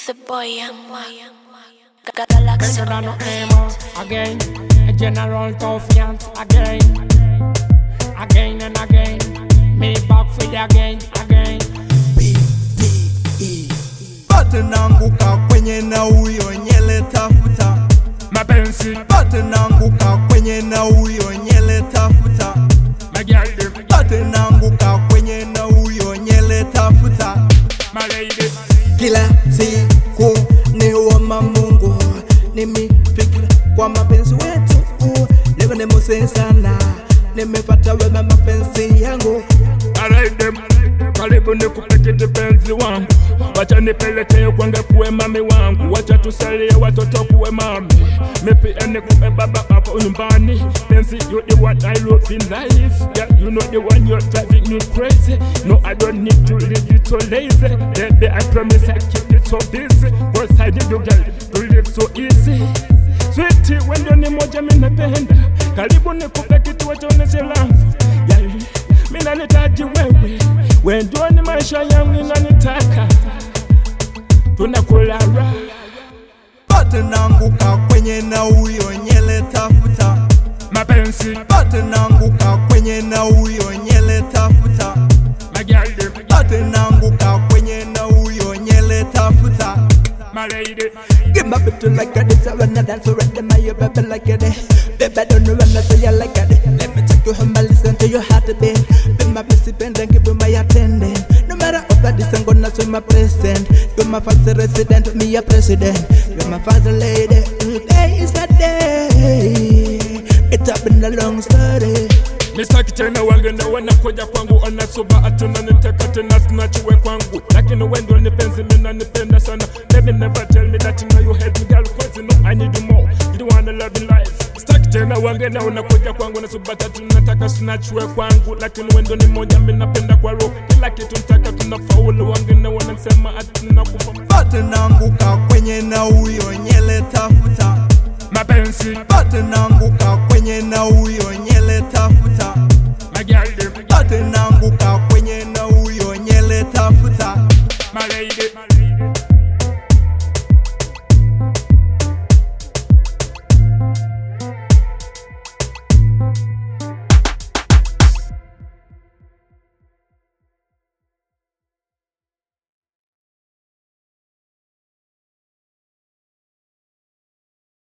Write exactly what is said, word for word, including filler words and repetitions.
The boy young man, Galaxy again, a general tough yans again, again and again, me back for the again, again. B D E Bate nanguka kwenye na uyo nyele tafuta Mapenzi Bate nanguka kwenye na uyo nyele tafuta Magyalde Bate nanguka kwenye na uyo nyele tafuta My lady Kila siku ni wama Mungu Nimefikira kwa mapenzi wetu Leo nimuse sana Nimepata wema mapenzi yangu Alright them karibu nikupeke kipenzi wangu, wacha nipeleke kwange kuwe mami wangu, wacha tusalie watoto kuwe mami, mepi ene kuwe baba hapo nyumbani. Penzi, you the one I love in life, yeah, you know the one you're driving me crazy. No, I don't need to leave you so lazy, baby, I promise I keep it so busy, cause I need you girl, to live so easy. Sweetie, when you're ni moja minapenda, karibu nikupeke tuwe tuoneshe love, yeah. Mina nitaji wewe, wendo ni maisha yangu ninanitaka, tunakula raha. Bate nanguka kwenye na uyo nyele tafuta Mapenzi Bate nanguka kwenye na uyo nyele tafuta Magyalde Bate nanguka kwenye na uyo nyele tafuta My lady Give my bitch like a this, I wanna dance for it, my you baby like a day. Baby, I don't know when I say you like a day. Let me take you home and listen to your heart a bit. Be my best friend and give you my attendant. No matter what this, I'm gonna swim my present. You're my first resident, me a president. You're my first lady. Today is the day. It's up in the long story. Misa kitena wange na wana koja kwangu, ona suba atuna niteka tena sinachuwe kwangu, lakini wendo ni penzi mina nipenda sana. Baby never tell me that you know you hate me girl, cause you know I need you more, you don't wanna love in life. Staki tena wange na wana koja kwangu, na suba atuna nataka sinachuwe kwangu, lakini wendo ni moja mina penda kwa roho. Kila kitu nitaka tunafaulu, wange na wana nsema atina kufu